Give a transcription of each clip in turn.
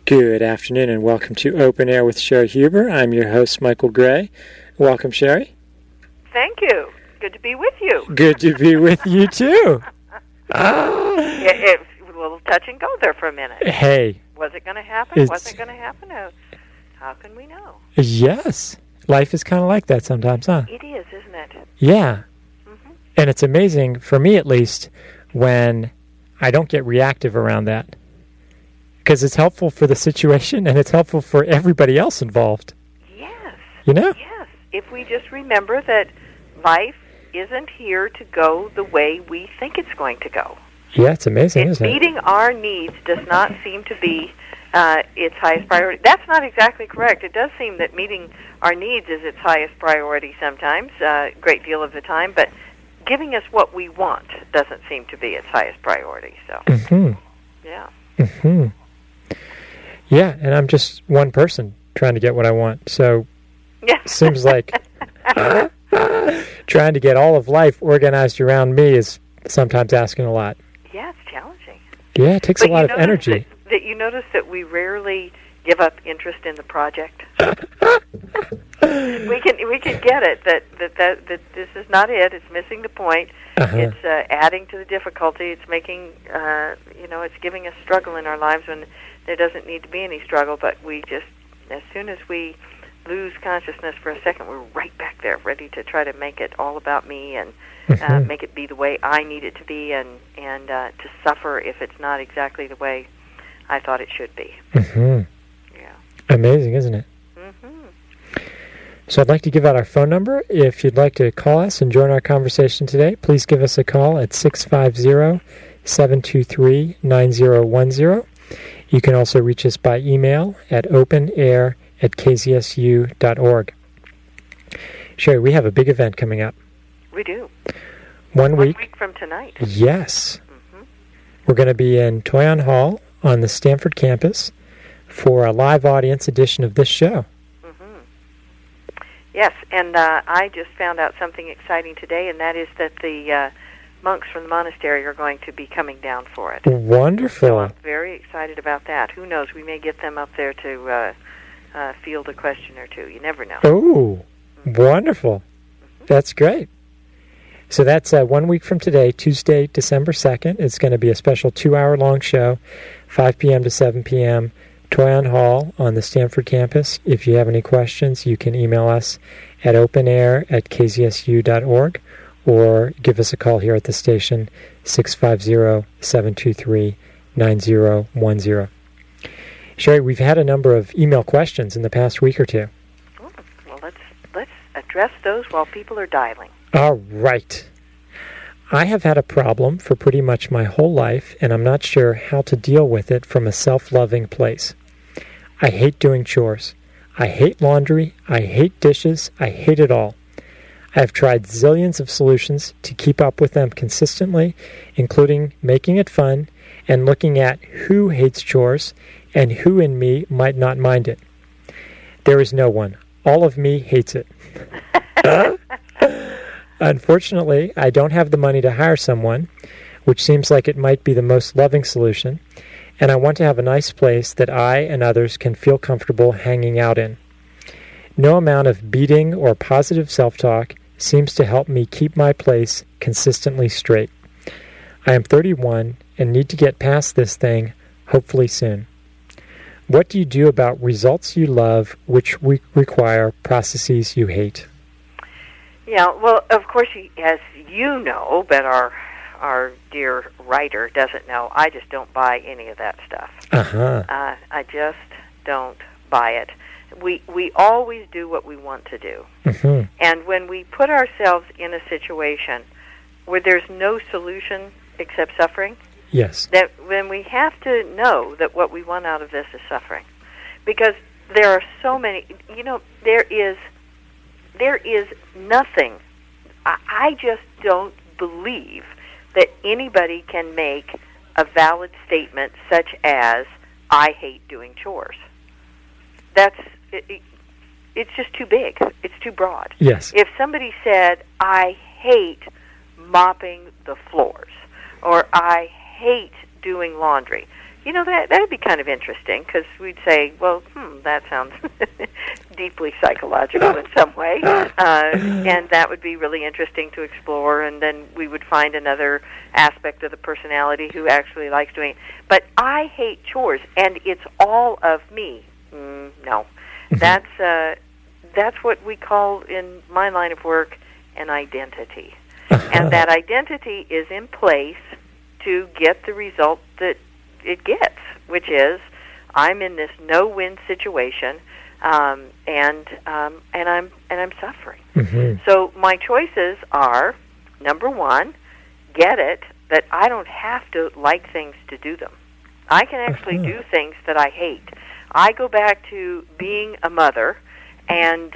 Good afternoon and welcome to Open Air with Sherry Huber. I'm your host, Michael Gray. Welcome, Sherry. Thank you. Good to be with you. Good to be with you, too. It was a little touch and go there for a minute. Hey. Was it going to happen? Was it going to happen? How can we know? Yes. Life is kind of like that sometimes, huh? It is, isn't it? Yeah. Mm-hmm. And it's amazing, for me at least, when I don't get reactive around that. Because it's helpful for the situation and it's helpful for everybody else involved. Yes. You know? Yes. If we just remember that life isn't here to go the way we think it's going to go. Yeah, it's amazing, isn't it? Meeting our needs does not seem to be its highest priority. That's not exactly correct. It does seem that meeting our needs is its highest priority sometimes, a great deal of the time, but giving us what we want doesn't seem to be its highest priority. So, yeah. Mm-hmm. Yeah, and I'm just one person trying to get what I want. So it seems like trying to get all of life organized around me is sometimes asking a lot. Yeah, it's challenging. Yeah, it takes a lot of energy. That you notice that we rarely give up interest in the project. we can get it that this is not it. It's missing the point. It's adding to the difficulty. It's making it's giving us struggle in our lives when there doesn't need to be any struggle. But we just, as soon as we lose consciousness for a second, we're right back there, ready to try to make it all about me and make it be the way I need it to be, and to suffer if it's not exactly the way I thought it should be. Mm-hmm. Yeah. Amazing, isn't it? Mm-hmm. So I'd like to give out our phone number. If you'd like to call us and join our conversation today, please give us a call at 650-723-9010. You can also reach us by email at openair@kzsu.org. Sherry, we have a big event coming up. We do. 1 week. 1 week from tonight. Yes. Mm-hmm. We're going to be in Toyon Hall on the Stanford campus for a live audience edition of this show. Mm-hmm. Yes, and I just found out something exciting today, and that is that the monks from the monastery are going to be coming down for it. Wonderful. So I'm very excited about that. Who knows, we may get them up there to field a question or two. You never know. Oh, wonderful. Mm-hmm. That's great. So that's 1 week from today, Tuesday, December 2nd. It's going to be a special 2-hour-long show, 5 p.m. to 7 p.m., Toyon Hall on the Stanford campus. If you have any questions, you can email us at openair@kzsu.org or give us a call here at the station, 650-723-9010. Sherry, we've had a number of email questions in the past week or two. Oh, well, let's address those while people are dialing. All right. I have had a problem for pretty much my whole life, and I'm not sure how to deal with it from a self-loving place. I hate doing chores. I hate laundry. I hate dishes. I hate it all. I have tried zillions of solutions to keep up with them consistently, including making it fun and looking at who hates chores and who in me might not mind it. There is no one. All of me hates it. Unfortunately, I don't have the money to hire someone, which seems like it might be the most loving solution, and I want to have a nice place that I and others can feel comfortable hanging out in. No amount of beating or positive self-talk seems to help me keep my place consistently straight. I am 31 and need to get past this thing, hopefully soon. What do you do about results you love which require processes you hate? Yeah, well, of course, as you know, but our dear writer doesn't know, I just don't buy any of that stuff. I just don't buy it. We always do what we want to do. Mm-hmm. And when we put ourselves in a situation where there's no solution except suffering, yes, that when we have to know that what we want out of this is suffering. Because there are so many, there is nothing. I just don't believe that anybody can make a valid statement such as, I hate doing chores. It's just too big. It's too broad. Yes. If somebody said, I hate mopping the floors, or I hate doing laundry, that would be kind of interesting, because we'd say, well, that sounds deeply psychological in some way, and that would be really interesting to explore, and then we would find another aspect of the personality who actually likes doing it. But I hate chores, and it's all of me. No. That's what we call, in my line of work, an identity. And that identity is in place to get the result that it gets, which is I'm in this no-win situation, and I'm suffering. Mm-hmm. So my choices are, number one, get it that I don't have to like things to do them. I can actually do things that I hate. I go back to being a mother and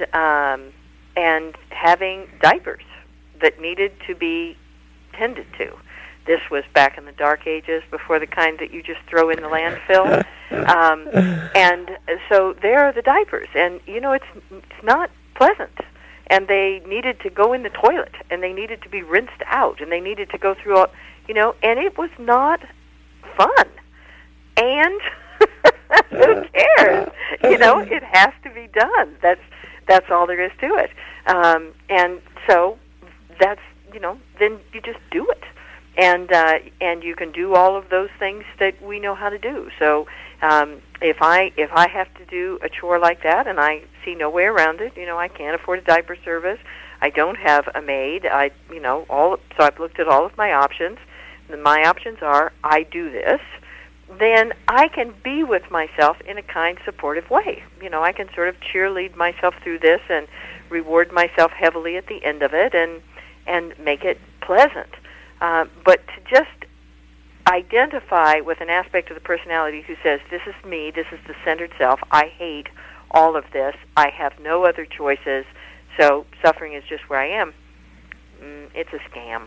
having diapers that needed to be tended to. This was back in the dark ages, before the kind that you just throw in the landfill. And so there are the diapers. And, it's not pleasant. And they needed to go in the toilet, and they needed to be rinsed out, and they needed to go through all, and it was not fun. And who cares? It has to be done. That's all there is to it. And so that's, then you just do it. And you can do all of those things that we know how to do. So if I have to do a chore like that, and I see no way around it, I can't afford a diaper service, I don't have a maid, so I've looked at all of my options. And my options are, I do this, then I can be with myself in a kind, supportive way. I can sort of cheerlead myself through this and reward myself heavily at the end of it, and make it pleasant. But to just identify with an aspect of the personality who says, this is me, this is the centered self, I hate all of this, I have no other choices, so suffering is just where I am, it's a scam.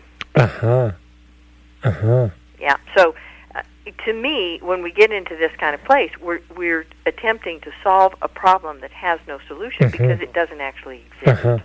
Yeah, so to me, when we get into this kind of place, we're attempting to solve a problem that has no solution because it doesn't actually exist.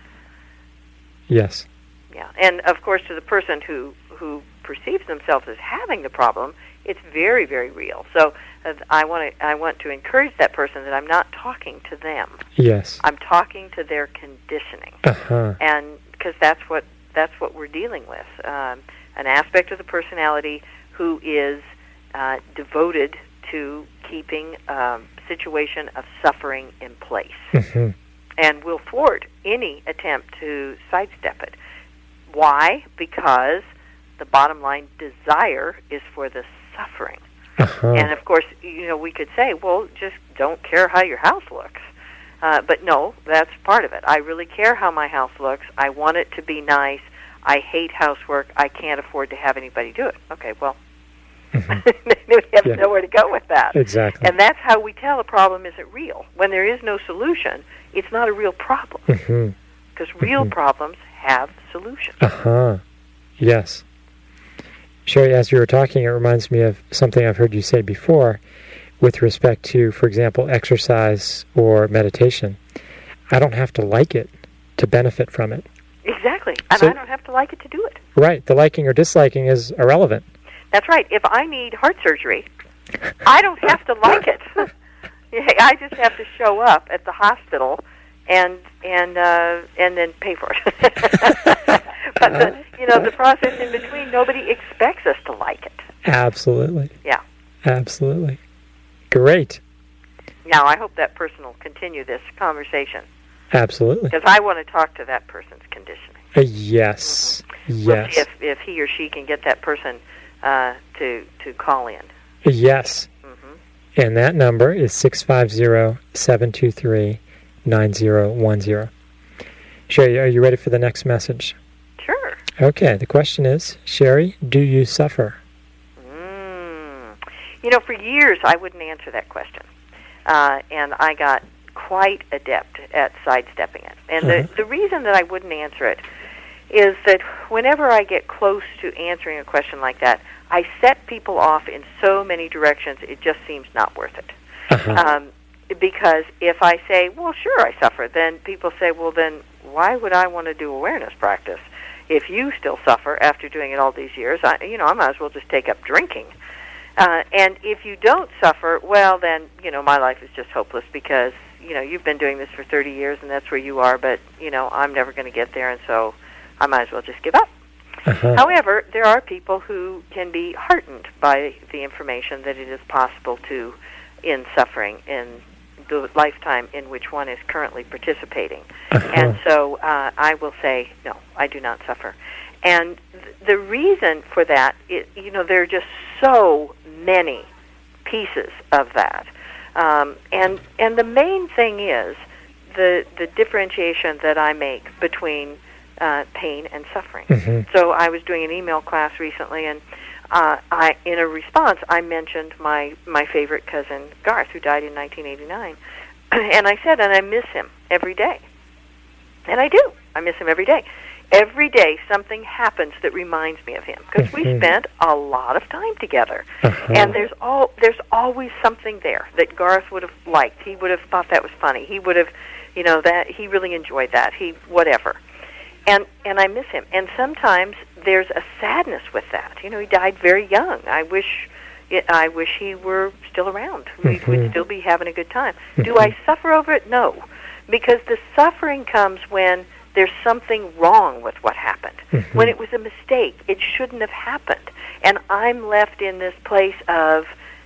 Yes. Yeah, and of course, to the person who perceives themselves as having the problem, it's very, very real. So I want to encourage that person that I'm not talking to them. Yes. I'm talking to their conditioning, and because that's what we're dealing with, an aspect of the personality who is devoted to keeping a situation of suffering in place, and will thwart any attempt to sidestep it. Why? Because the bottom line desire is for the suffering. And of course, we could say, well, just don't care how your house looks. But no, that's part of it. I really care how my house looks. I want it to be nice. I hate housework. I can't afford to have anybody do it. Okay, well, we have nowhere to go with that. Exactly. And that's how we tell a problem isn't real. When there is no solution, it's not a real problem. Because real problems have solutions. Yes. Sherry, as you were talking, it reminds me of something I've heard you say before with respect to, for example, exercise or meditation. I don't have to like it to benefit from it. Exactly. And I don't have to like it to do it. Right. The liking or disliking is irrelevant. That's right. If I need heart surgery, I don't have to like it. I just have to show up at the hospital and then pay for it. But the process in between, nobody expects us to like it. Absolutely. Yeah. Absolutely. Great. Now, I hope that person will continue this conversation. Absolutely. Because I want to talk to that person's conditioning. Yes. Yes. We'll see if he or she can get that person to call in. Yes. And that number is 650-723-9010. Sherry, are you ready for the next message? Sure. Okay, the question is, Sherry, do you suffer? For years I wouldn't answer that question. And I got quite adept at sidestepping it. And the reason that I wouldn't answer it is that whenever I get close to answering a question like that, I set people off in so many directions, it just seems not worth it. Because if I say, well, sure, I suffer, then people say, well, then why would I want to do awareness practice? If you still suffer after doing it all these years, I might as well just take up drinking. And if you don't suffer, well, then, my life is just hopeless because, you've been doing this for 30 years and that's where you are, but, I'm never going to get there, and so I might as well just give up. Uh-huh. However, there are people who can be heartened by the information that it is possible to end suffering in the lifetime in which one is currently participating. Uh-huh. And so I will say, no, I do not suffer. And the reason for that, there are just so many pieces of that. And the main thing is the differentiation that I make between pain and suffering. Mm-hmm. So I was doing an email class recently, and in a response, I mentioned my favorite cousin, Garth, who died in 1989. And I said, and I miss him every day. And I do. I miss him every day. Every day something happens that reminds me of him, because we spent a lot of time together. Uh-huh. And there's always something there that Garth would have liked. He would have thought that was funny. He would have, that he really enjoyed that. Whatever. And I miss him. And sometimes there's a sadness with that. He died very young. I wish he were still around. We'd still be having a good time. Do I suffer over it? No. Because the suffering comes when there's something wrong with what happened. When it was a mistake, it shouldn't have happened. And I'm left in this place of,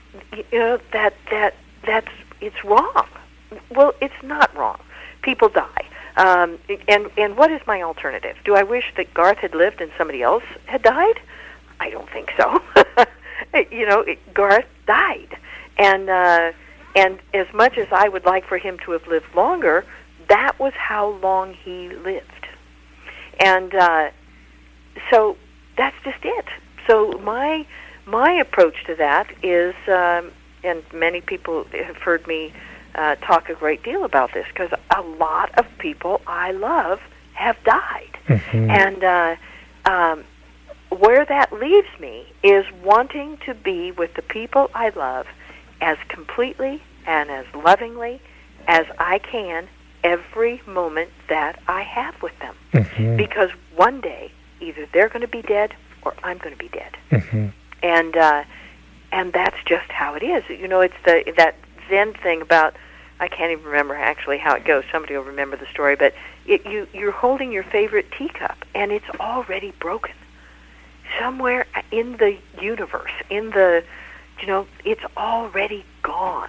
it's wrong. Well, it's not wrong. People die. And what is my alternative? Do I wish that Garth had lived and somebody else had died? I don't think so. Garth died. And as much as I would like for him to have lived longer, that was how long he lived. And so that's just it. So my approach to that is, and many people have heard me talk a great deal about this, because a lot of people I love have died. And where that leaves me is wanting to be with the people I love as completely and as lovingly as I can every moment that I have with them. Because one day, either they're going to be dead or I'm going to be dead. And that's just how it is. It's that Zen thing about, I can't even remember actually how it goes. Somebody will remember the story, but you're holding your favorite teacup, and it's already broken. Somewhere in the universe, it's already gone.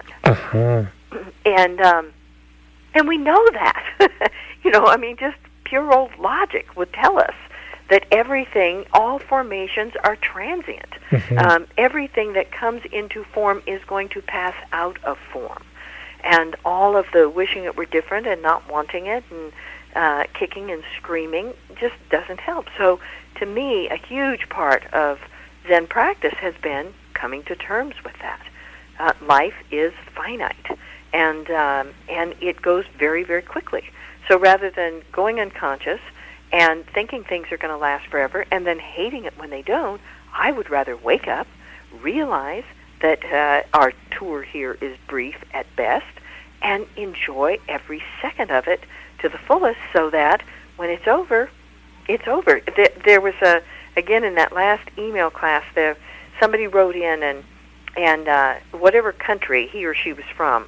And we know that. Just pure old logic would tell us that everything, all formations are transient. Everything that comes into form is going to pass out of form. And all of the wishing it were different and not wanting it and kicking and screaming just doesn't help. So to me, a huge part of Zen practice has been coming to terms with that. Life is finite, and it goes very, very quickly. So rather than going unconscious and thinking things are going to last forever and then hating it when they don't, I would rather wake up, realize that our tour here is brief at best, and enjoy every second of it to the fullest, so that when it's over, it's over. There was again in that last email class, somebody wrote in, and whatever country he or she was from,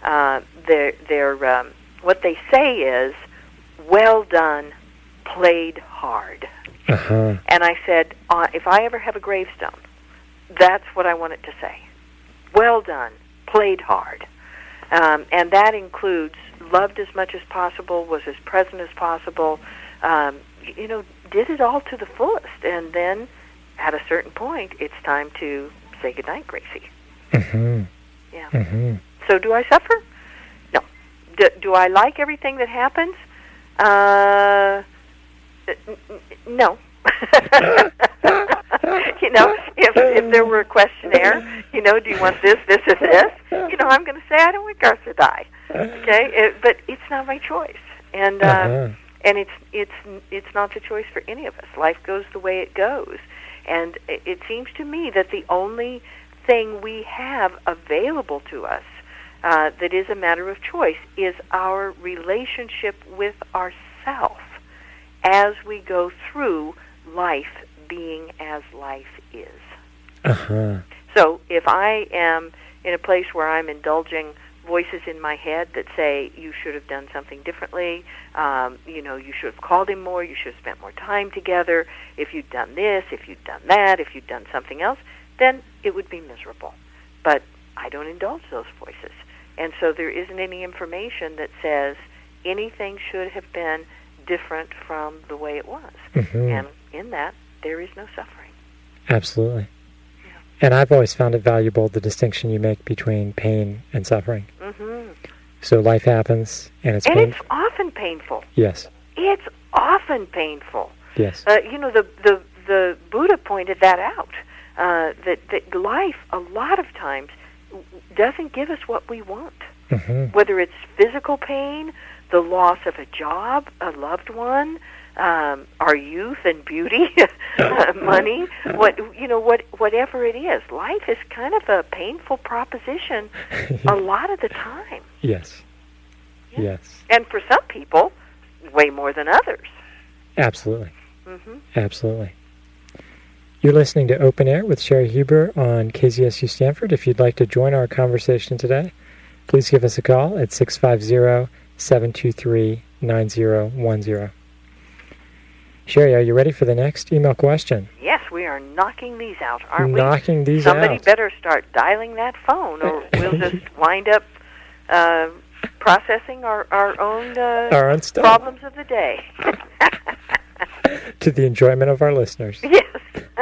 what they say is, "Well done, played hard." And I said, if I ever have a gravestone, that's what I want it to say. Well done, played hard. And that includes loved as much as possible, was as present as possible, did it all to the fullest. And then at a certain point, it's time to say goodnight, Gracie. Yeah. So do I suffer? No. Do I like everything that happens? No. If there were a questionnaire, do you want this, or this? I'm going to say I don't want Garth to die. Okay, but it's not my choice, and it's not the choice for any of us. Life goes the way it goes, and it seems to me that the only thing we have available to us that is a matter of choice is our relationship with ourself as we go through life being as life is. So if I am in a place where I'm indulging voices in my head that say, you should have done something differently, you should have called him more, you should have spent more time together, if you'd done this, if you'd done that, if you'd done something else, then it would be miserable. But I don't indulge those voices. And so there isn't any information that says anything should have been different from the way it was. Mm-hmm. And in that, there is no suffering. Absolutely. And I've always found it valuable, the distinction you make between pain and suffering. Mm-hmm. So life happens, and it's painful. And it's often painful. Yes. It's often painful. Yes. The Buddha pointed that out, that life, a lot of times, doesn't give us what we want. Mm-hmm. Whether it's physical pain, the loss of a job, a loved one, our youth and beauty, money, whatever it is. Life is kind of a painful proposition a lot of the time. Yes. Yeah. Yes. And for some people, way more than others. Absolutely. Mm-hmm. Absolutely. You're listening to Open Air with Sherry Huber on KZSU Stanford. If you'd like to join our conversation today, please give us a call at 650-723-9010. Sherry, are you ready for the next email question? Yes, we are knocking these out, aren't we? Knocking these out. Somebody better start dialing that phone, or we'll just wind up processing our own stuff. Problems of the day. To the enjoyment of our listeners. Yes.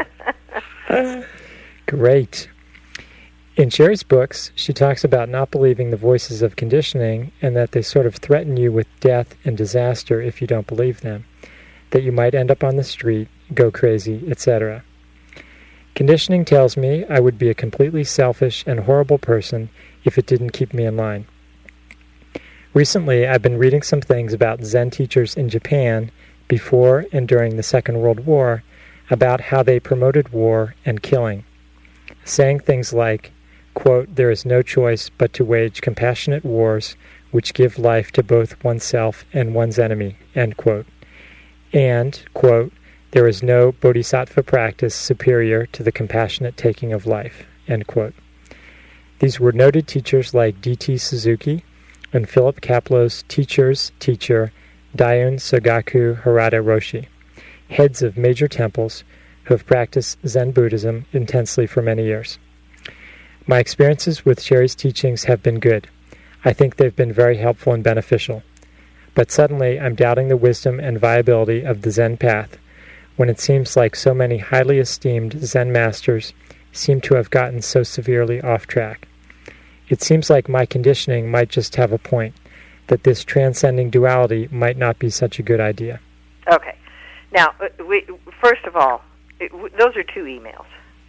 Great. In Sherry's books, she talks about not believing the voices of conditioning and that they sort of threaten you with death and disaster if you don't believe them, that you might end up on the street, go crazy, etc. Conditioning tells me I would be a completely selfish and horrible person if it didn't keep me in line. Recently, I've been reading some things about Zen teachers in Japan before and during the Second World War about how they promoted war and killing, saying things like, quote, there is no choice but to wage compassionate wars which give life to both oneself and one's enemy, end quote. And, quote, there is no bodhisattva practice superior to the compassionate taking of life, end quote. These were noted teachers like D.T. Suzuki and Philip Kapleau's teacher's teacher, Daiun Sogaku Harada Roshi, heads of major temples who have practiced Zen Buddhism intensely for many years. My experiences with Sherry's teachings have been good. I think they've been very helpful and beneficial. But suddenly I'm doubting the wisdom and viability of the Zen path when it seems like so many highly esteemed Zen masters seem to have gotten so severely off track. It seems like my conditioning might just have a point, that this transcending duality might not be such a good idea. Okay. Now, first of all, those are two emails.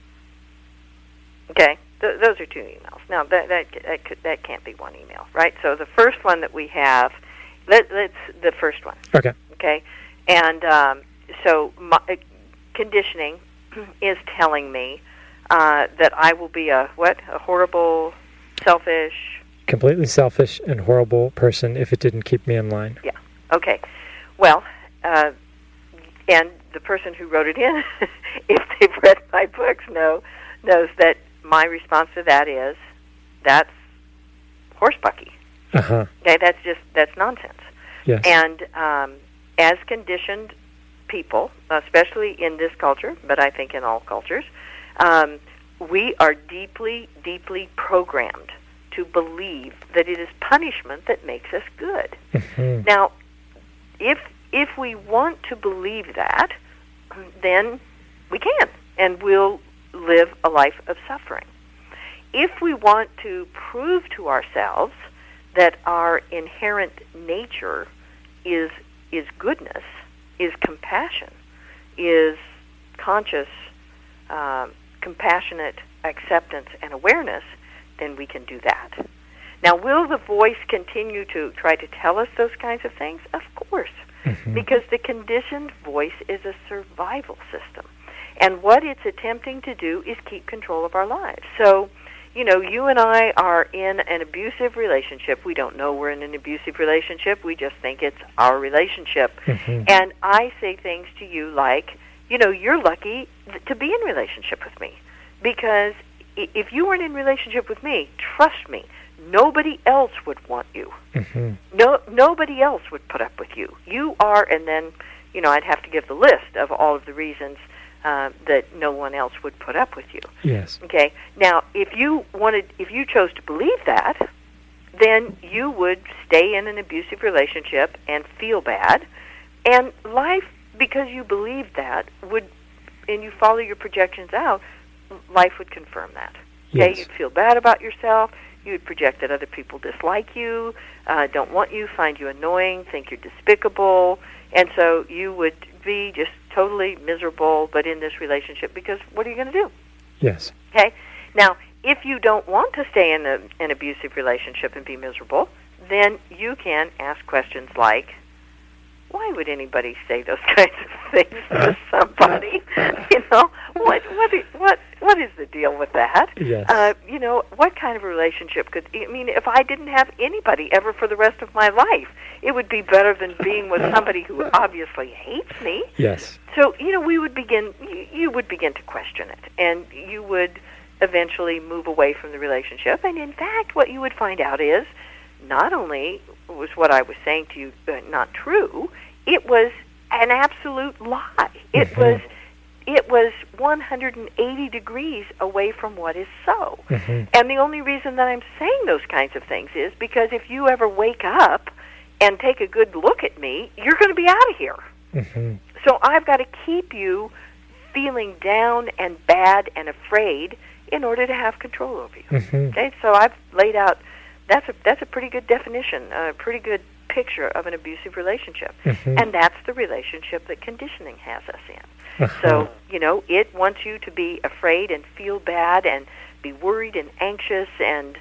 Okay? Those are two emails. Now, that can't be one email, right? So the first one that we have, let's the first one. Okay. Okay? And so my conditioning is telling me that I will be a horrible, selfish... Completely selfish and horrible person if it didn't keep me in line. Yeah. Okay. Well, and the person who wrote it in, if they've read my books, knows that my response to that is, that's horsebucky. Uh-huh. Okay, that's nonsense. Yes. And as conditioned people, especially in this culture, but I think in all cultures, we are deeply, deeply programmed to believe that it is punishment that makes us good. Mm-hmm. Now, if we want to believe that, then we can, and we'll live a life of suffering. If we want to prove to ourselves that our inherent nature is goodness, is compassion, is conscious, compassionate acceptance and awareness, then we can do that. Now, will the voice continue to try to tell us those kinds of things? Of course, because the conditioned voice is a survival system. And what it's attempting to do is keep control of our lives. So, you and I are in an abusive relationship. We don't know we're in an abusive relationship. We just think it's our relationship. Mm-hmm. And I say things to you like, you're lucky to be in relationship with me, because if you weren't in relationship with me, trust me, nobody else would want you. Nobody else would put up with you. You are, and then, I'd have to give the list of all of the reasons that no one else would put up with you. Yes. Okay. Now, if you chose to believe that, then you would stay in an abusive relationship and feel bad, and life, because you believe that, and you follow your projections out, life would confirm that. Okay, Yes. You'd feel bad about yourself. You'd project that other people dislike you, don't want you, find you annoying, think you're despicable, and so you would be just totally miserable, but in this relationship, because what are you going to do? Yes. Okay? Now, if you don't want to stay in an abusive relationship and be miserable, then you can ask questions like, why would anybody say those kinds of things to somebody? What is the deal with that? Yes. What kind of a relationship if I didn't have anybody ever for the rest of my life, it would be better than being with somebody who obviously hates me. Yes. So, you would begin to question it, and you would eventually move away from the relationship. And in fact, what you would find out is, not only was what I was saying to you not true, it was an absolute lie. It was 180 degrees away from what is so. And the only reason that I'm saying those kinds of things is because if you ever wake up and take a good look at me, you're going to be out of here. So I've got to keep you feeling down and bad and afraid in order to have control over you. Okay, so I've laid out. That's a pretty good definition, a pretty good picture of an abusive relationship, and that's the relationship that conditioning has us in. So it wants you to be afraid and feel bad and be worried and anxious and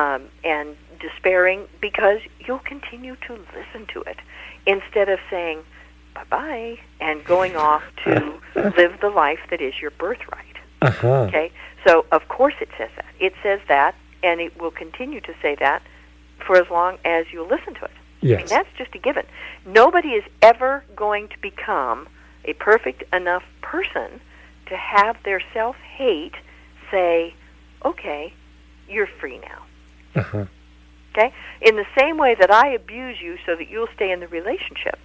despairing because you'll continue to listen to it instead of saying bye-bye and going off to live the life that is your birthright. Okay? So, of course it says that. It says that, and it will continue to say that for as long as you'll listen to it. Yes. I mean, that's just a given. Nobody is ever going to become a perfect enough person to have their self-hate say, okay, you're free now. Okay? In the same way that I abuse you so that you'll stay in the relationship,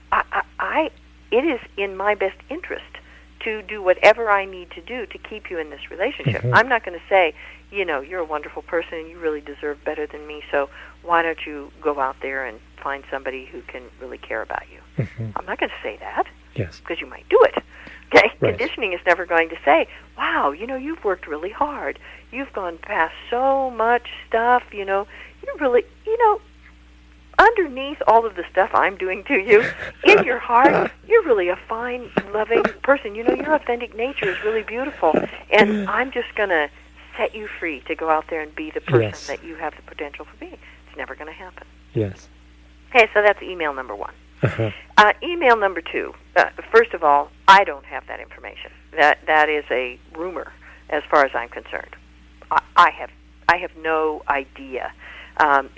it is in my best interest to do whatever I need to do to keep you in this relationship. I'm not going to say, you're a wonderful person and you really deserve better than me, so why don't you go out there and find somebody who can really care about you? I'm not going to say that. Yes. Because you might do it. Okay? Right. Conditioning is never going to say, wow, you've worked really hard. You've gone past so much stuff, you're really, underneath all of the stuff I'm doing to you, in your heart, you're really a fine, loving person. Your authentic nature is really beautiful, and I'm just going to set you free to go out there and be the person that you have the potential for being. It's never going to happen. Yes. Okay, so that's email number one. Email number two. First of all, I don't have that information. That is a rumor, as far as I'm concerned. I have no idea. I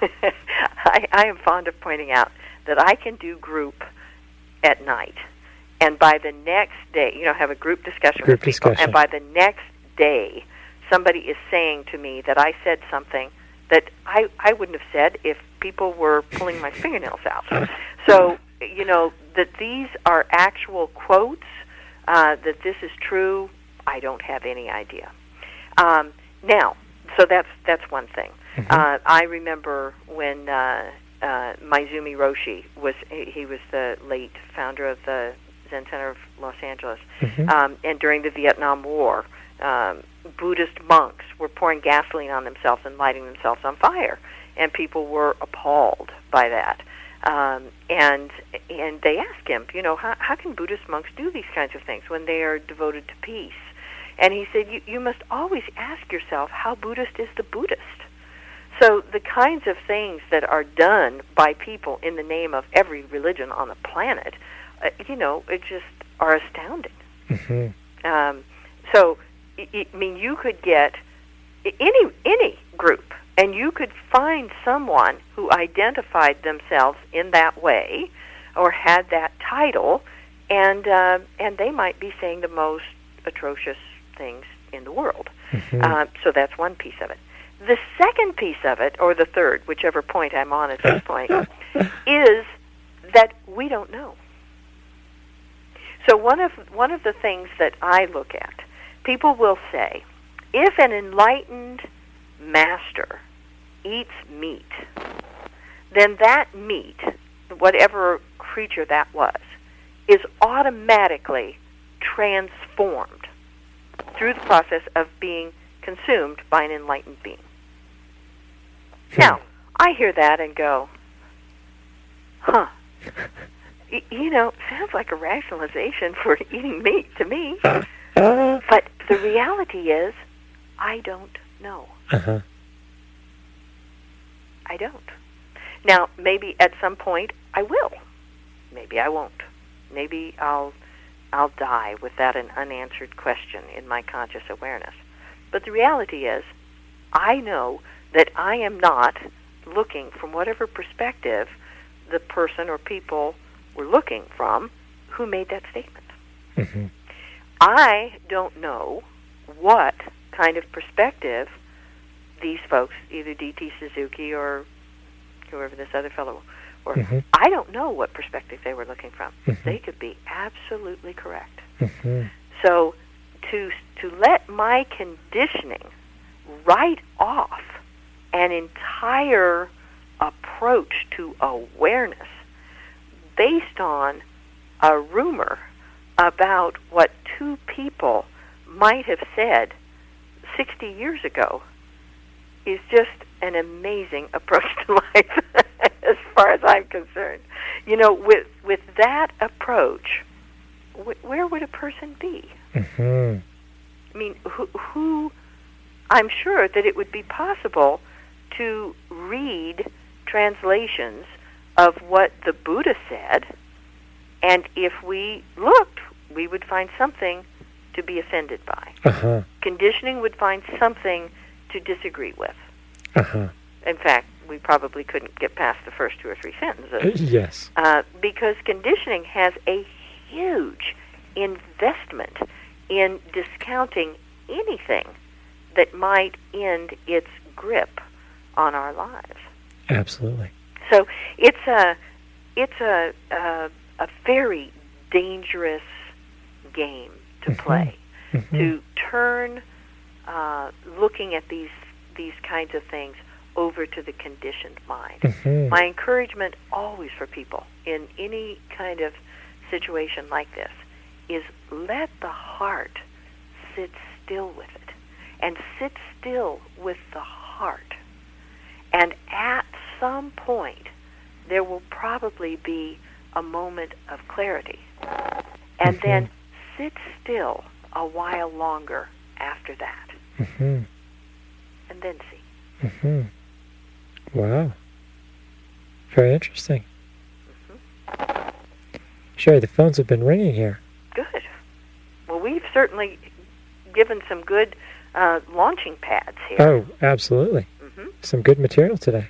am fond of pointing out that I can do group at night, and by the next day, have a group discussion with people, and by the next day, somebody is saying to me that I said something that I wouldn't have said if people were pulling my fingernails out. So, that these are actual quotes, that this is true, I don't have any idea. Now, so that's one thing. I remember when Maizumi Roshi was the late founder of the Zen Center of Los Angeles, and during the Vietnam War, Buddhist monks were pouring gasoline on themselves and lighting themselves on fire, and people were appalled by that. And they asked him, how can Buddhist monks do these kinds of things when they are devoted to peace? And he said, you must always ask yourself, how Buddhist is the Buddhist? So the kinds of things that are done by people in the name of every religion on the planet, it just are astounding. So, you could get any group, and you could find someone who identified themselves in that way or had that title, and they might be saying the most atrocious things in the world. So that's one piece of it. The second piece of it, or the third, whichever point I'm on at this point, is that we don't know. So one of the things that I look at, people will say, if an enlightened master eats meat, then that meat, whatever creature that was, is automatically transformed through the process of being consumed by an enlightened being. Now, I hear that and go, sounds like a rationalization for eating meat to me. But the reality is, I don't know. I don't. Now, maybe at some point I will. Maybe I won't. Maybe I'll die with that an unanswered question in my conscious awareness. But the reality is, I know that I am not looking from whatever perspective the person or people were looking from who made that statement. I don't know what kind of perspective these folks, either D.T. Suzuki or whoever this other fellow, or I don't know what perspective they were looking from. They could be absolutely correct. So to let my conditioning write off an entire approach to awareness based on a rumor about what two people might have said 60 years ago is just an amazing approach to life as far as I'm concerned. With that approach, where would a person be? I mean, who I'm sure that it would be possible to read translations of what the Buddha said, and if we looked, we would find something to be offended by. Conditioning would find something to disagree with. In fact, we probably couldn't get past the first 2 or 3 sentences. Yes. Because conditioning has a huge investment in discounting anything that might end its grip on our lives. Absolutely. So it's a very dangerous game to play. To turn looking at these kinds of things over to the conditioned mind. My encouragement always for people in any kind of situation like this is let the heart sit still with it, and sit still with the heart. And at some point, there will probably be a moment of clarity. And then sit still a while longer after that. And then see. Wow. Very interesting. Sherry, the phones have been ringing here. Good. Well, we've certainly given some good launching pads here. Oh, absolutely. Some good material today.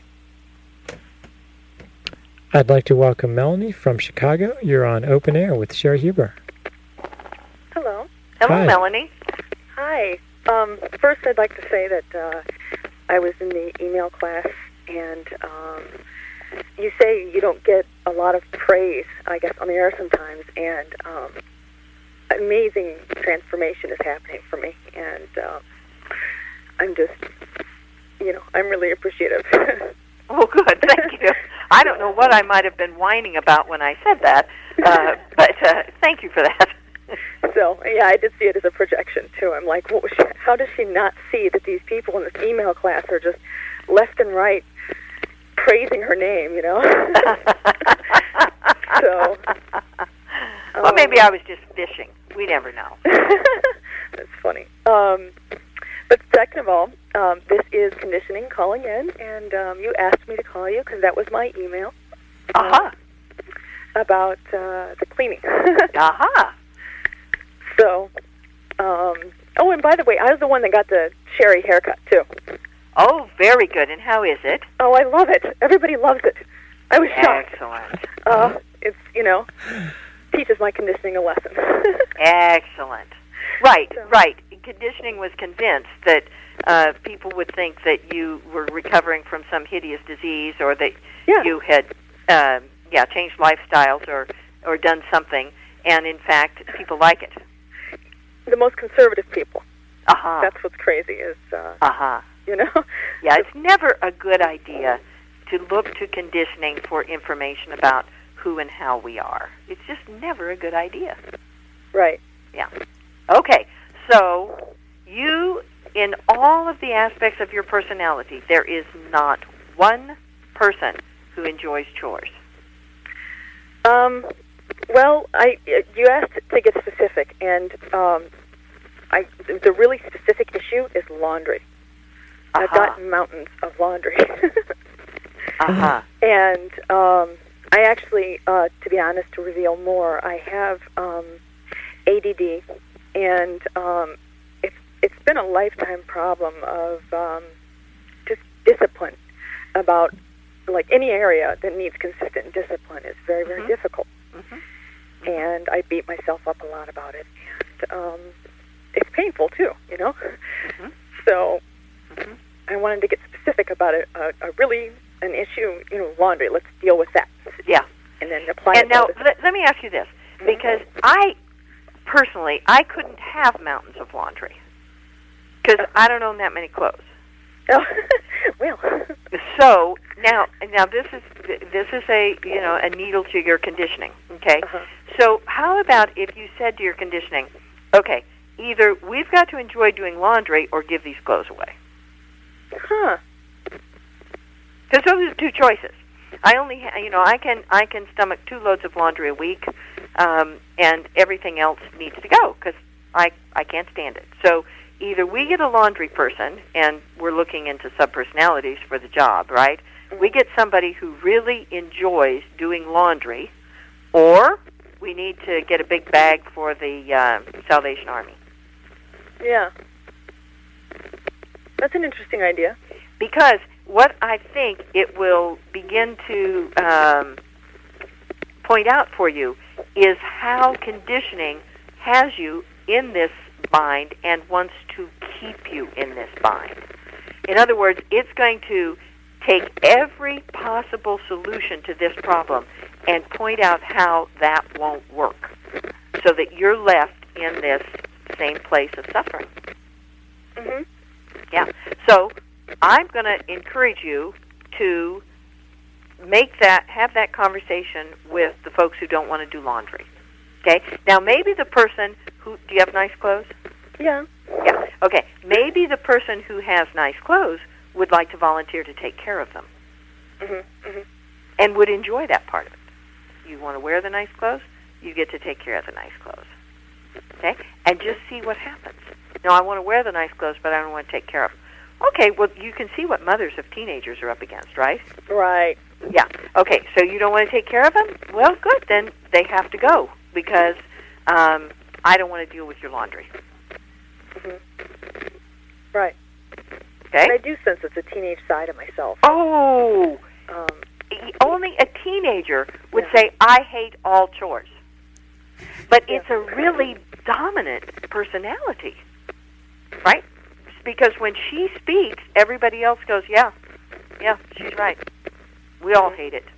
I'd like to welcome Melanie from Chicago. You're on Open Air with Sherry Huber. Hello. Hello, Hi. Melanie. Hi. First, I'd like to say that I was in the email class, and you say you don't get a lot of praise, I guess, on the air sometimes, and amazing transformation is happening for me, and I'm just, I'm really appreciative. Oh, good. Thank you. I don't know what I might have been whining about when I said that, but thank you for that. So, yeah, I did see it as a projection, too. I'm like, how does she not see that these people in this email class are just left and right praising her name, So, well, maybe I was just fishing. We never know. That's funny. But second of all, this is Conditioning calling in, and you asked me to call you because that was my email. About the cleaning. So, oh, and by the way, I was the one that got the Sherry haircut, too. Oh, very good. And how is it? Oh, I love it. Everybody loves it. I was shocked. Excellent. It's, teaches my conditioning a lesson. Excellent. Right, So. right. conditioning was convinced that people would think that you were recovering from some hideous disease, or that you had changed lifestyles or done something, and in fact, people like it. The most conservative people. Uh-huh. That's what's crazy is, you know? Yeah, it's never a good idea to look to conditioning for information about who and how we are. It's just never a good idea. Right. Yeah. Okay, so you, in all of the aspects of your personality, there is not one person who enjoys chores. Well, you asked to get specific, and the really specific issue is laundry. Uh-huh. I've got mountains of laundry. Uh-huh. And I actually, to be honest, to reveal more, I have ADD, and it's been a lifetime problem of just discipline. About, like, any area that needs consistent discipline is very, very difficult. Mm-hmm. And I beat myself up a lot about it. And it's painful, too, you know? Mm-hmm. So I wanted to get specific about it. Really an issue, you know, laundry. Let's deal with that. Yeah. And then apply and it. Now, let me ask you this, because I couldn't have mountains of laundry, because I don't own that many clothes. Oh, well. So now this is a needle to your conditioning. Okay. Uh-huh. So how about if you said to your conditioning, okay, either we've got to enjoy doing laundry or give these clothes away. Huh. Because those are the two choices. I only, I can stomach 2 loads of laundry a week, and everything else needs to go because I can't stand it. So either we get a laundry person, and we're looking into subpersonalities for the job, right? Mm-hmm. We get somebody who really enjoys doing laundry, or we need to get a big bag for the Salvation Army. Yeah. That's an interesting idea. Because what I think it will begin to point out for you is how conditioning has you in this bind and wants to keep you in this bind. In other words, it's going to take every possible solution to this problem and point out how that won't work so that you're left in this same place of suffering. Mm-hmm. Yeah. So I'm going to encourage you to have that conversation with the folks who don't want to do laundry. Okay? Now, maybe the person do you have nice clothes? Yeah. Yeah. Okay. Maybe the person who has nice clothes would like to volunteer to take care of them. Mm-hmm. Mm-hmm. And would enjoy that part of it. You want to wear the nice clothes? You get to take care of the nice clothes. Okay? And just see what happens. No, I want to wear the nice clothes, but I don't want to take care of them. Okay, well, you can see what mothers of teenagers are up against, right? Right. Yeah. Okay, so you don't want to take care of them? Well, good. Then they have to go because I don't want to deal with your laundry. Mm-hmm. Right. Okay? And I do sense it's a teenage side of myself. Oh! Only a teenager would say, I hate all chores. But it's a really dominant personality, right? Because when she speaks, everybody else goes, yeah, she's right. We all hate it.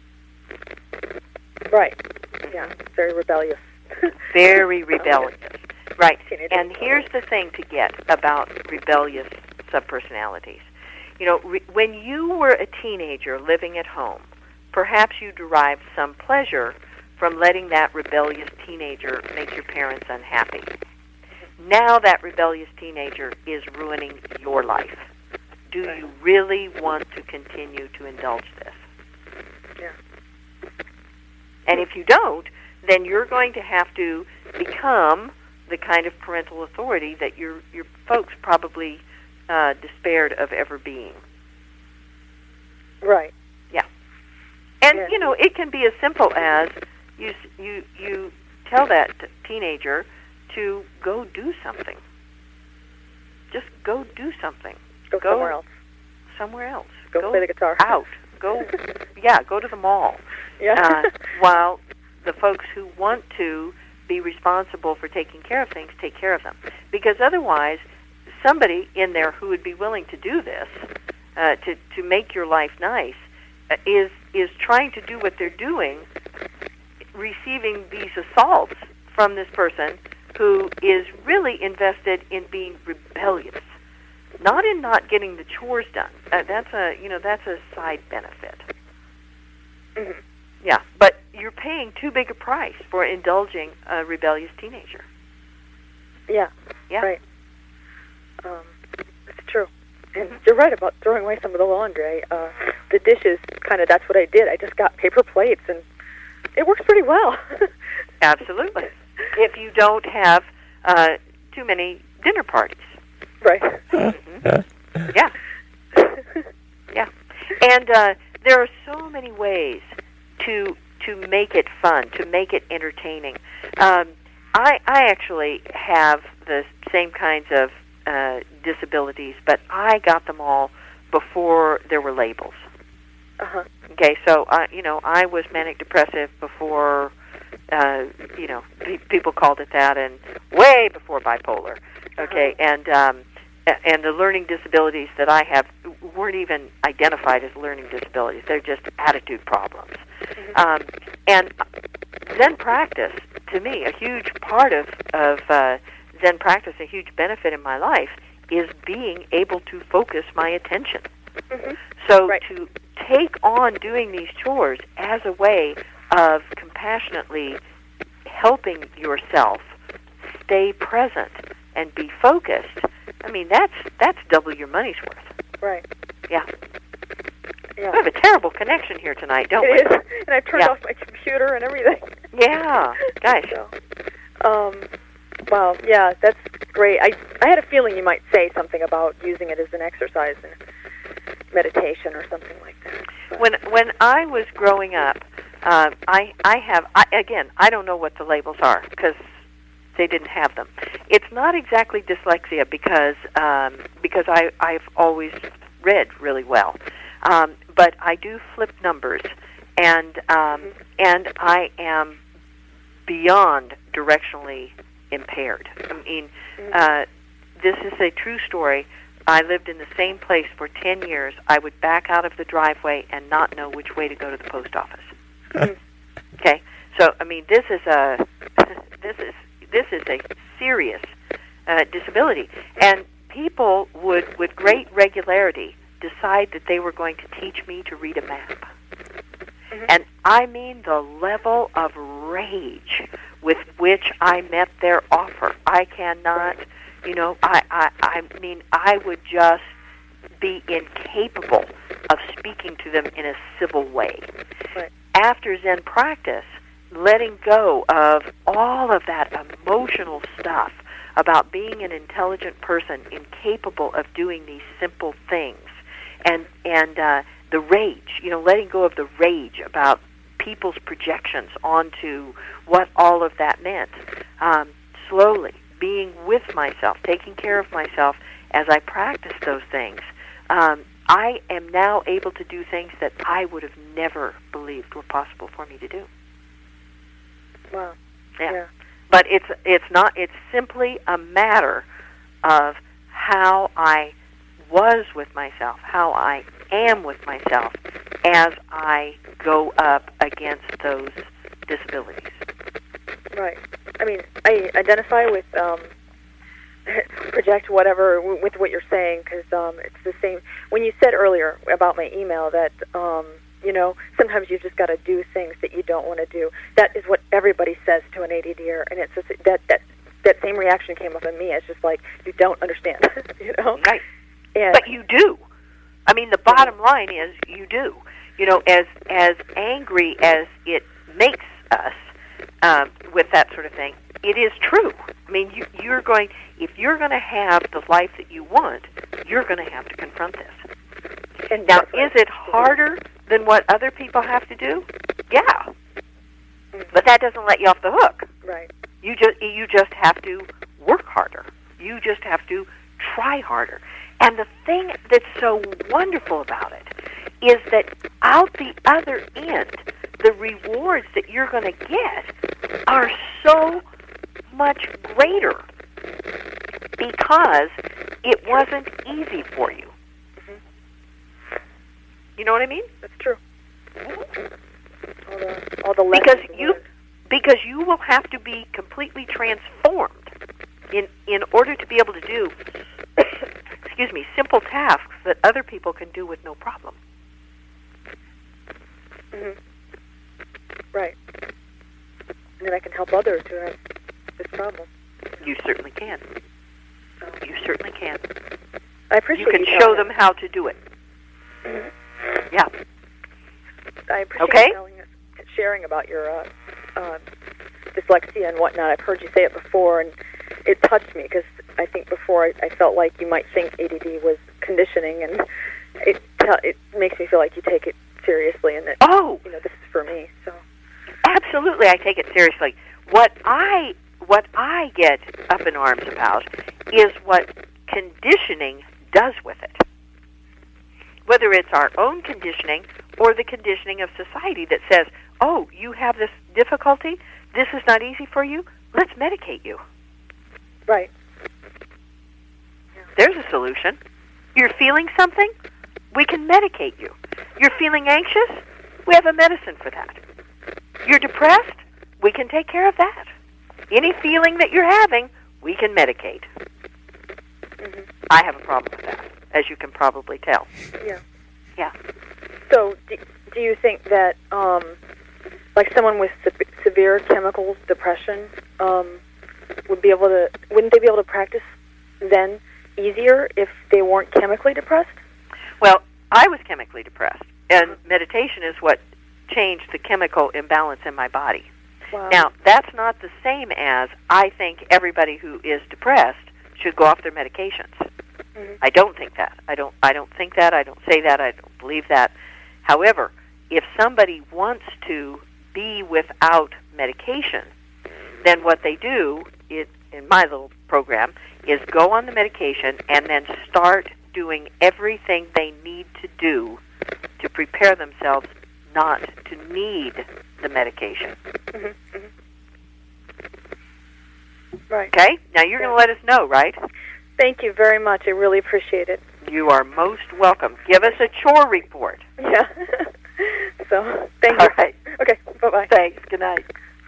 Right. Yeah, very rebellious. Very rebellious. Right. And here's the thing to get about rebellious subpersonalities. You know, when you were a teenager living at home, perhaps you derived some pleasure from letting that rebellious teenager make your parents unhappy. Now that rebellious teenager is ruining your life. Do you really want to continue to indulge this? Yeah. And if you don't, then you're going to have to become the kind of parental authority that your folks probably despaired of ever being. Right. Yeah. And, you know, it can be as simple as you tell that teenager to go do something. Just go do something. Go somewhere else. Somewhere else. Go play the guitar. Out. Go go to the mall. Yeah. While the folks who want to be responsible for taking care of things, take care of them. Because otherwise, somebody in there who would be willing to do this, to make your life nice, is trying to do what they're doing, receiving these assaults from this person who is really invested in being rebellious, not in not getting the chores done. That's a side benefit. Mm-hmm. Yeah, but you're paying too big a price for indulging a rebellious teenager. Yeah. Yeah. Right. It's true. And you're right about throwing away some of the laundry. The dishes, that's what I did. I just got paper plates, and it works pretty well. Absolutely. If you don't have too many dinner parties. Right. Mm-hmm. Yeah. Yeah. And there are so many ways to make it fun, to make it entertaining. I actually have the same kinds of disabilities, but I got them all before there were labels. Uh-huh. Okay, so I was manic depressive before people called it that, and way before bipolar. Okay, uh-huh. And the learning disabilities that I have weren't even identified as learning disabilities. They're just attitude problems. Mm-hmm. And Zen practice, to me, a huge part of Zen practice, a huge benefit in my life, is being able to focus my attention. Mm-hmm. So right. to take on doing these chores as a way of compassionately helping yourself stay present and be focused, I mean, that's double your money's worth. Right. Yeah. Yeah. We have a terrible connection here tonight, don't we? It is, and I've turned off my computer and everything. Yeah. Gosh. So, wow, yeah, that's great. I had a feeling you might say something about using it as an exercise and meditation or something like that. But When I was growing up, I don't know what the labels are because they didn't have them. It's not exactly dyslexia because I've always read really well, but I do flip numbers, and I am beyond directionally impaired. I mean, this is a true story. I lived in the same place for 10 years. I would back out of the driveway and not know which way to go to the post office. Okay, so I mean, this is a serious disability, and people would, with great regularity, decide that they were going to teach me to read a map. Mm-hmm. And I mean the level of rage with which I met their offer. I cannot, I mean, I would just be incapable of speaking to them in a civil way. Right. After Zen practice, letting go of all of that emotional stuff about being an intelligent person incapable of doing these simple things, and the rage, letting go of the rage about people's projections onto what all of that meant. Slowly being with myself, taking care of myself as I practice those things. I am now able to do things that I would have never believed were possible for me to do. Wow. Yeah. But it's simply a matter of how I was with myself, how I am with myself as I go up against those disabilities. Right. I mean, I identify with project whatever with what you're saying, because it's the same. When you said earlier about my email that sometimes you've just got to do things that you don't want to do. That is what everybody says to an ADDer, and it's just that same reaction came up in me. It's just like, you don't understand, Right. And but you do. I mean, the bottom line is you do. As angry as it makes us with that sort of thing, it is true. I mean, if you're going to have the life that you want, you're going to have to confront this. And now, is it harder than what other people have to do? Yeah. Mm-hmm. But that doesn't let you off the hook. Right. You just have to work harder. You just have to try harder. And the thing that's so wonderful about it is that out the other end, the rewards that you're going to get are so much greater because it wasn't easy for you. Mm-hmm. You know what I mean? That's true. All the lessons because you will have to be completely transformed in order to be able to do excuse me, simple tasks that other people can do with no problem. Mm-hmm. Right. And then I can help others who have this problem. You certainly can. You certainly can. I appreciate you can show them how to do it. Mm-hmm. Yeah. I appreciate sharing about your dyslexia and whatnot. I've heard you say it before, and it touched me because I think before I felt like you might think ADD was conditioning, and it makes me feel like you take it seriously, and that this is for me. So absolutely, I take it seriously. What I get up in arms about is what conditioning does with it. Whether it's our own conditioning or the conditioning of society that says, oh, you have this difficulty, this is not easy for you, let's medicate you. Right. Yeah. There's a solution. You're feeling something, we can medicate you. You're feeling anxious, we have a medicine for that. You're depressed, we can take care of that. Any feeling that you're having, we can medicate. Mm-hmm. I have a problem with that, as you can probably tell. Yeah. Yeah. So, do you think that, like someone with severe chemical depression, wouldn't they be able to practice then easier if they weren't chemically depressed? Well, I was chemically depressed, and meditation is what changed the chemical imbalance in my body. Wow. Now, that's not the same as I think everybody who is depressed should go off their medications. Mm-hmm. I don't think that. I don't think that. I don't say that. I don't believe that. However, if somebody wants to be without medication, then what they do in my little program is go on the medication and then start doing everything they need to do to prepare themselves not to need the medication. Mm-hmm. Mm-hmm. Right. Okay? Now you're going to let us know, right? Thank you very much. I really appreciate it. You are most welcome. Give us a chore report. Yeah. So, thank you. All right. Okay, bye-bye. Thanks. Good night.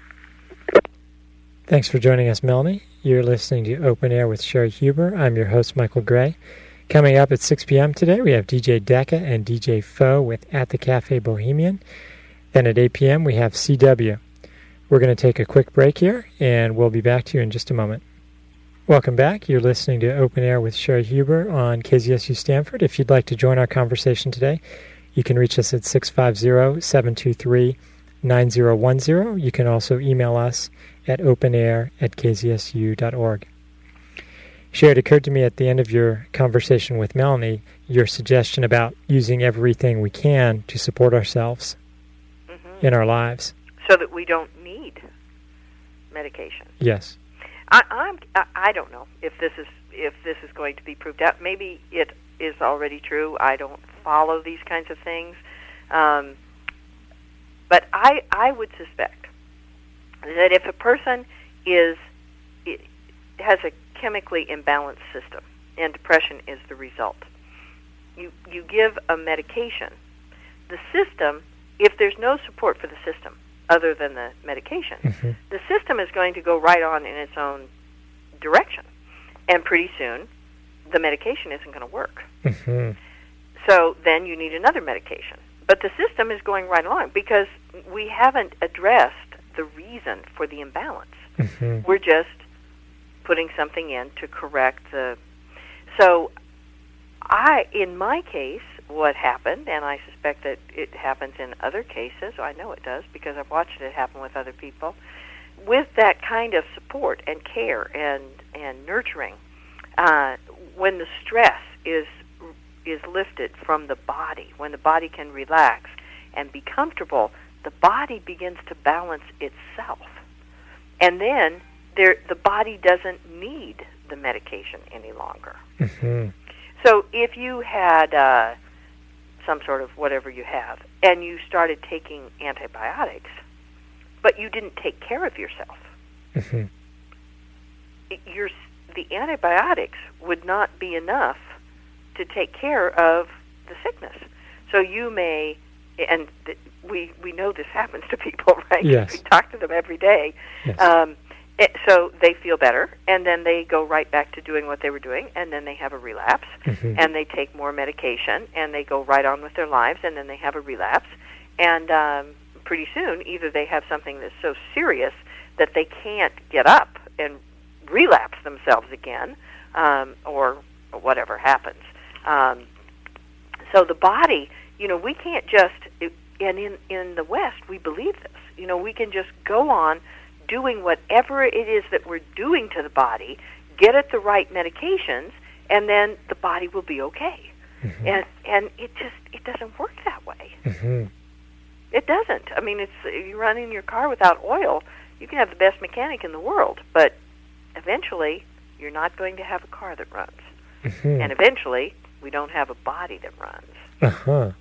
Thanks for joining us, Melanie. You're listening to Open Air with Sherry Huber. I'm your host, Michael Gray. Coming up at 6 p.m. today, we have DJ Decca and DJ Foe with At the Cafe Bohemian. Then at 8 p.m., we have CW. We're going to take a quick break here, and we'll be back to you in just a moment. Welcome back. You're listening to Open Air with Sherry Huber on KZSU Stanford. If you'd like to join our conversation today, you can reach us at 650-723-9010. You can also email us at openair@kzsu.org. Sherry, it occurred to me at the end of your conversation with Melanie, your suggestion about using everything we can to support ourselves in our lives. So that we don't need medication. Yes. I don't know if this is going to be proved out. Maybe it is already true. I don't follow these kinds of things, but I would suspect that if a person has a chemically imbalanced system, and depression is the result, you give a medication. The system, if there's no support for the system other than the medication, the system is going to go right on in its own direction. And pretty soon, the medication isn't going to work. So then you need another medication. But the system is going right along because we haven't addressed the reason for the imbalance. We're just putting something in to correct the... So in my case, what happened, and I suspect that it happens in other cases, I know it does because I've watched it happen with other people, with that kind of support and care and nurturing, when the stress is lifted from the body, when the body can relax and be comfortable, the body begins to balance itself. And then the body doesn't need the medication any longer. So if you had some sort of whatever you have, and you started taking antibiotics, but you didn't take care of yourself, the antibiotics would not be enough to take care of the sickness. So you may, and we know this happens to people, right? Yes. We talk to them every day. Yes. So they feel better, and then they go right back to doing what they were doing, and then they have a relapse, and they take more medication, and they go right on with their lives, and then they have a relapse. And pretty soon, either they have something that's so serious that they can't get up and relapse themselves again, or whatever happens. So the body, we can't just, and in the West, we believe this. We can just go on doing whatever it is that we're doing to the body, get it the right medications, and then the body will be okay. And it doesn't work that way. It doesn't. I mean, you're running your car without oil. You can have the best mechanic in the world, but eventually you're not going to have a car that runs. And eventually we don't have a body that runs.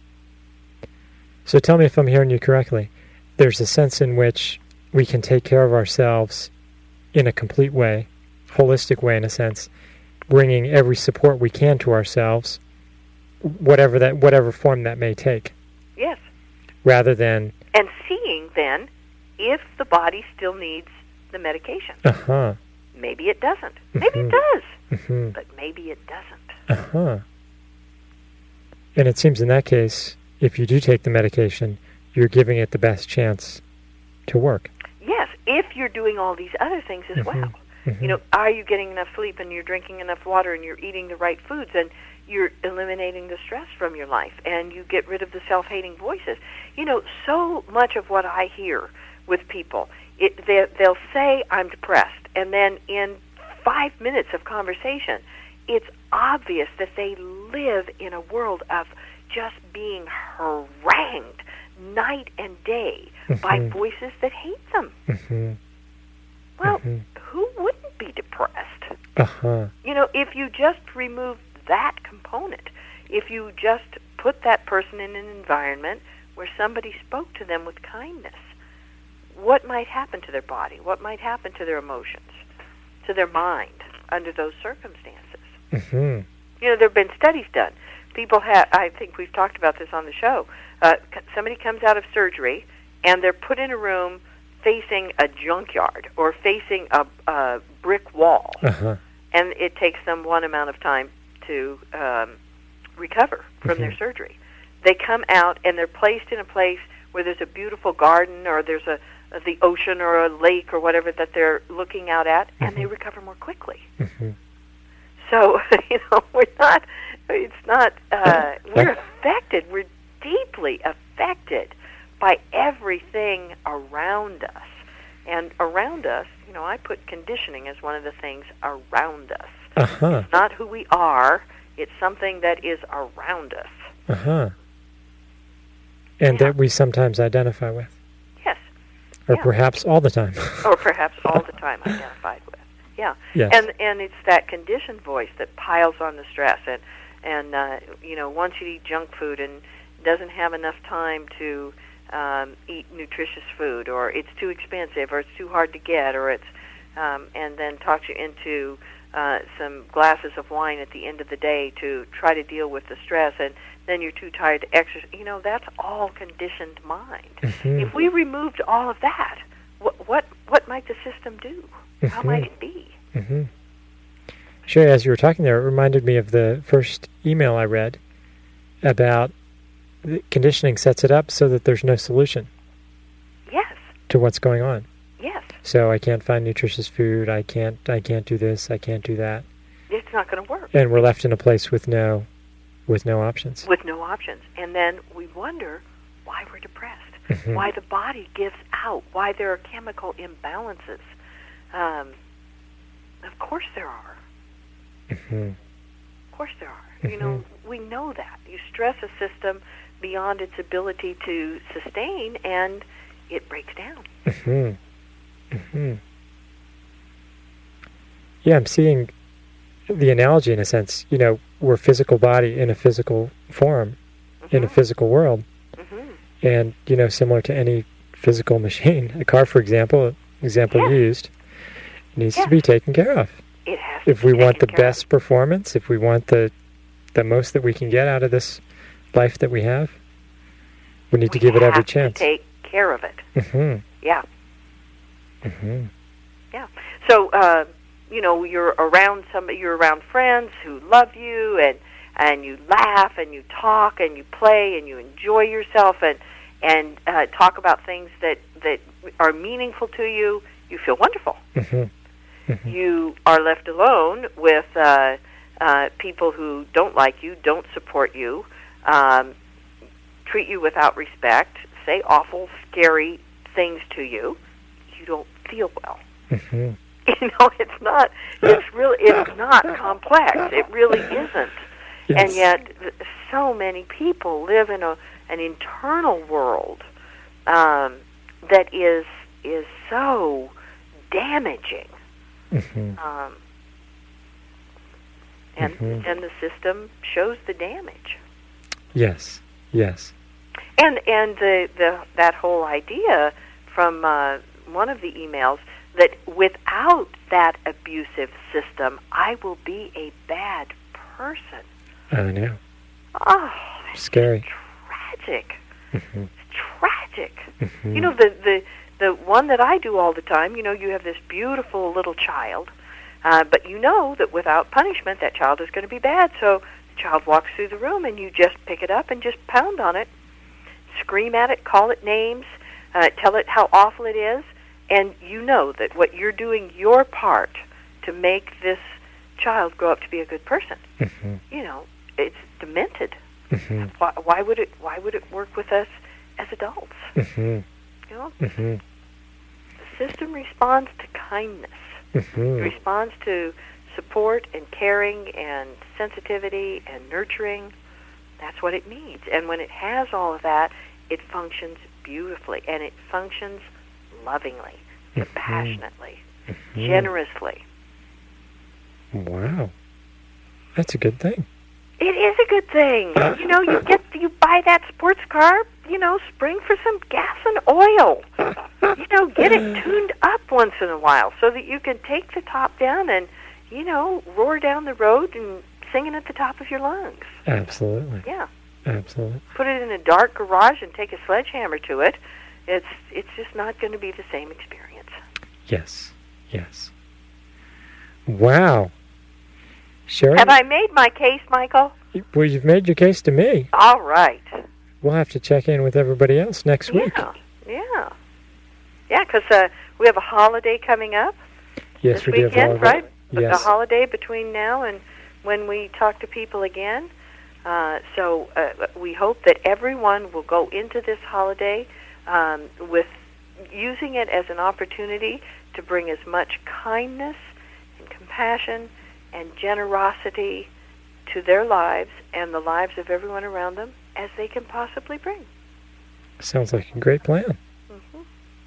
So tell me if I'm hearing you correctly. There's a sense in which we can take care of ourselves in a complete way, holistic way in a sense, bringing every support we can to ourselves, whatever form that may take. Yes. Rather than... And seeing then if the body still needs the medication. Maybe it doesn't. Maybe it does. But maybe it doesn't. And it seems in that case, if you do take the medication, you're giving it the best chance to work. Yes, if you're doing all these other things as well. Are you getting enough sleep, and you're drinking enough water, and you're eating the right foods, and you're eliminating the stress from your life, and you get rid of the self-hating voices. So much of what I hear with people, they'll say, I'm depressed, and then in 5 minutes of conversation, it's obvious that they live in a world of just being harangued night and day by voices that hate them. Well, who wouldn't be depressed? If you just remove that component, if you just put that person in an environment where somebody spoke to them with kindness, what might happen to their body? What might happen to their emotions, to their mind under those circumstances? There have been studies done. People have, I think we've talked about this on the show, somebody comes out of surgery and they're put in a room facing a junkyard or facing a brick wall, and it takes them one amount of time to recover from their surgery. They come out and they're placed in a place where there's a beautiful garden, or there's the ocean or a lake or whatever that they're looking out at, and they recover more quickly. So, we're affected, we're deeply affected by everything around us. And around us, I put conditioning as one of the things around us. It's not who we are, it's something that is around us. And that we sometimes identify with. Yes. Or perhaps all the time. Or perhaps all the time identified with. Yeah. Yes. And it's that conditioned voice that piles on the stress, and wants you to eat junk food and doesn't have enough time to eat nutritious food, or it's too expensive, or it's too hard to get, or it's and then talks you into some glasses of wine at the end of the day to try to deal with the stress, and then you're too tired to exercise. That's all conditioned mind. If we removed all of that, what might the system do? How might it be? Sure, as you were talking there, it reminded me of the first email I read about conditioning sets it up so that there's no solution. Yes. To what's going on. Yes. So I can't find nutritious food, I can't do this, I can't do that. It's not going to work. And we're left in a place with no options. With no options. And then we wonder why we're depressed, why the body gives out, why there are chemical imbalances. Of course there are. Of course there are. We know that. You stress a system beyond its ability to sustain, and it breaks down. Yeah, I'm seeing the analogy in a sense. We're physical body in a physical form, in a physical world. And, similar to any physical machine, a car, for example you used, needs to be taken care of. It has to If we be want the taken care of. best performance, if we want the most that we can get out of this life that we have, we need to give it every chance. To take care of it. Mm-hmm. Yeah. Mm-hmm. Yeah. So, you're around friends who love you, and you laugh and you talk and you play and you enjoy yourself and talk about things that are meaningful to you. You feel wonderful. Mm-hmm. Mm-hmm. You are left alone with people who don't like you, don't support you, treat you without respect, say awful, scary things to you. You don't feel well. Mm-hmm. It's not complex. It really isn't. Yes. And yet, so many people live in an internal world that is so damaging. Mm-hmm. And the system shows the damage. Yes. Yes. And that whole idea from one of the emails that without that abusive system, I will be a bad person. I know. Oh, it's scary. Tragic. Mm-hmm. It's tragic. Mm-hmm. The one that I do all the time, you have this beautiful little child, but you know that without punishment, that child is going to be bad. So the child walks through the room, and you just pick it up and just pound on it, scream at it, call it names, tell it how awful it is, and you know that what you're doing your part to make this child grow up to be a good person. Mm-hmm. It's demented. Mm-hmm. Why would it work with us as adults? Mm-hmm. Mm-hmm. The system responds to kindness. Mm-hmm. It responds to support and caring and sensitivity and nurturing. That's what it needs. And when it has all of that, it functions beautifully, and it functions lovingly, compassionately, Mm-hmm. generously. Wow. That's a good thing. It is a good thing. You buy that sports car, spring for some gas and oil. Get it tuned up once in a while so that you can take the top down and, roar down the road and singing at the top of your lungs. Absolutely. Yeah. Absolutely. Put it in a dark garage and take a sledgehammer to it. It's just not going to be the same experience. Yes. Yes. Wow. Sherry? Have I made my case, Michael? Well, you've made your case to me. All right. We'll have to check in with everybody else next week. Yeah, because we have a holiday coming up Yes, this we do have weekend, holiday. right? Yes. A holiday between now and when we talk to people again. So we hope that everyone will go into this holiday with using it as an opportunity to bring as much kindness and compassion and generosity to their lives and the lives of everyone around them as they can possibly bring. Sounds like a great plan. Mm-hmm.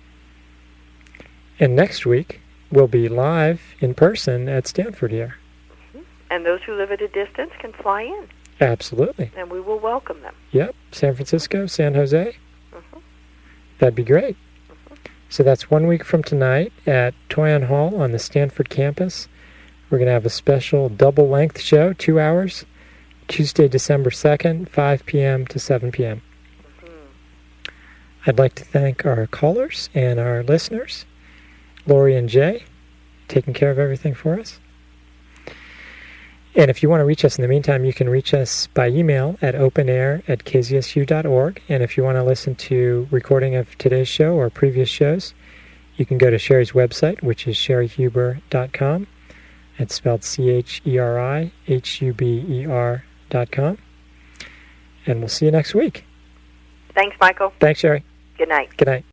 And next week, we'll be live in person at Stanford here. Mm-hmm. And those who live at a distance can fly in. Absolutely. And we will welcome them. Yep. San Francisco, San Jose. Mm-hmm. That'd be great. Mm-hmm. So that's 1 week from tonight at Toyon Hall on the Stanford campus. We're going to have a special double-length show, 2 hours, Tuesday, December 2nd, 5 p.m. to 7 p.m. Mm-hmm. I'd like to thank our callers and our listeners, Lori and Jay, taking care of everything for us. And if you want to reach us in the meantime, you can reach us by email at openair@kzsu.org. And if you want to listen to recording of today's show or previous shows, you can go to Sherry's website, which is sherryhuber.com. It's spelled CHERIHUBER.com. And we'll see you next week. Thanks, Michael. Thanks, Sherry. Good night. Good night.